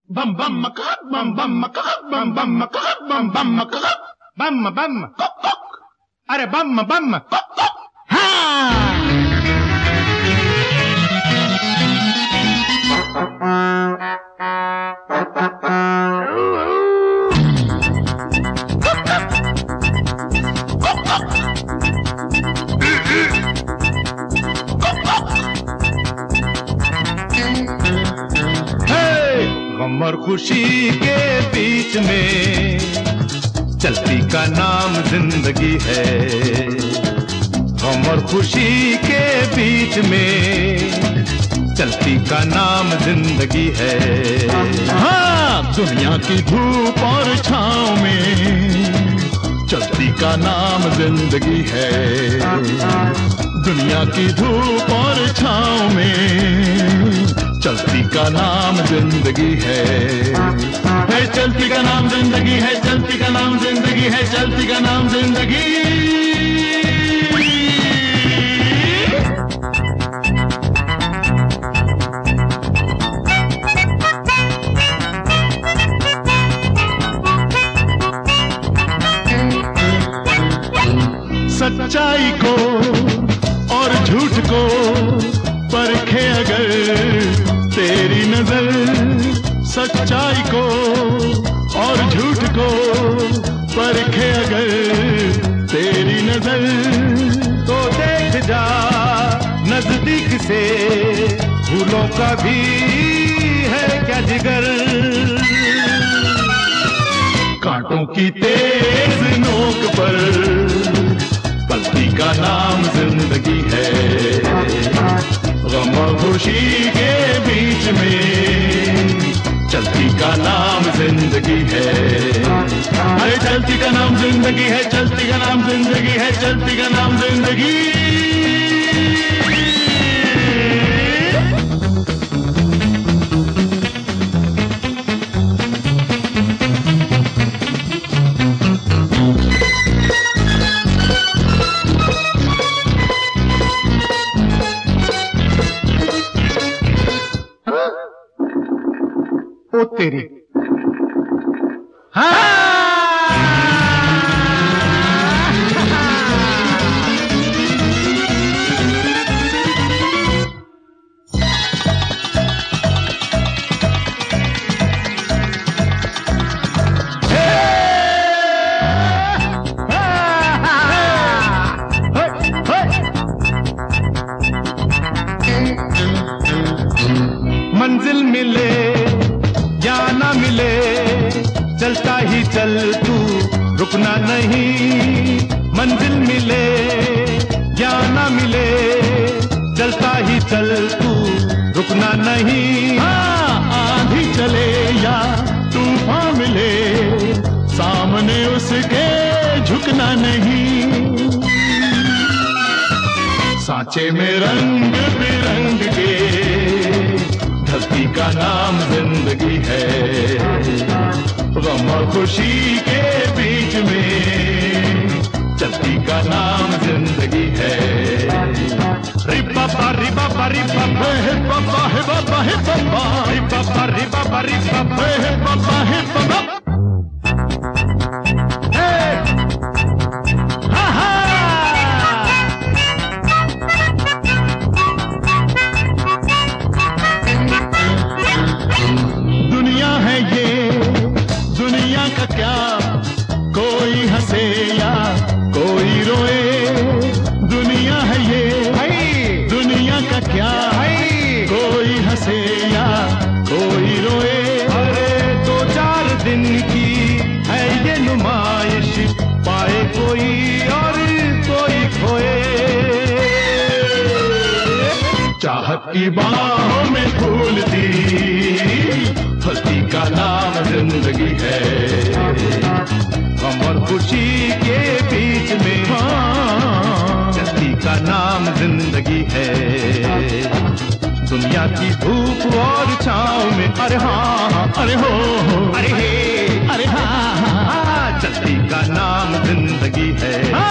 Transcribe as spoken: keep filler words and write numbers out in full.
Bum bum macaw, bum bum macaw, bum bum macaw, bum bum macaw, bum bum kok kok. अरे bum bum kok kok. हाँ. गम और खुशी के बीच में चलती का नाम जिंदगी है। गम और खुशी के बीच में चलती का नाम जिंदगी है। हाँ, दुनिया की धूप और छाँव में चलती का नाम जिंदगी है। दुनिया की धूप और छाँव में चलती का नाम जिंदगी है। है चलती का नाम जिंदगी है, चलती का नाम जिंदगी है, चलती का नाम जिंदगी। सच्चाई को और झूठ को परखे अगर तेरी नजर, सच्चाई को और झूठ को परखे अगर तेरी नजर, तो देख जा नजदीक से फूलों का भी है क्या जिगर। कांटों की तेज नोक पर पलती का नाम जिंदगी है। गम और खुशी के बीच में चलती का नाम जिंदगी है। अरे चलती का नाम जिंदगी है, चलती का नाम जिंदगी है, चलती का नाम जिंदगी। ओ तेरी हाँ। मंजिल मिले या ना मिले चलता ही चल तू रुकना नहीं। मंजिल मिले या ना मिले चलता ही चल तू रुकना नहीं। हाँ, आंधी चले या तूफान मिले सामने उसके झुकना नहीं। सांचे में रंग बिरंग के धरती का नाम जिंदगी है। गम और खुशी के बीच में चलती का नाम जिंदगी है। रि बाबा रि बाबा रि बाबा हे बाबा हे बाबा हे बाबा रि बाबा रि बाबा रि बाबा हे बाबा हे बाबा। कोई हंसे या कोई रोए, दुनिया है ये दुनिया का क्या। कोई हंसे या कोई रोए, अरे दो चार दिन की है ये नुमाइश, पाए कोई और कोई खोए। चाहत की बाहों में फूलती फलती का नाम जिंदगी है। गम और खुशी के बीच में चलती का नाम जिंदगी है। दुनिया की धूप और छाँव में अरे हाँ अरे हो अरे हे अरे हाँ, हाँ चलती का नाम जिंदगी है।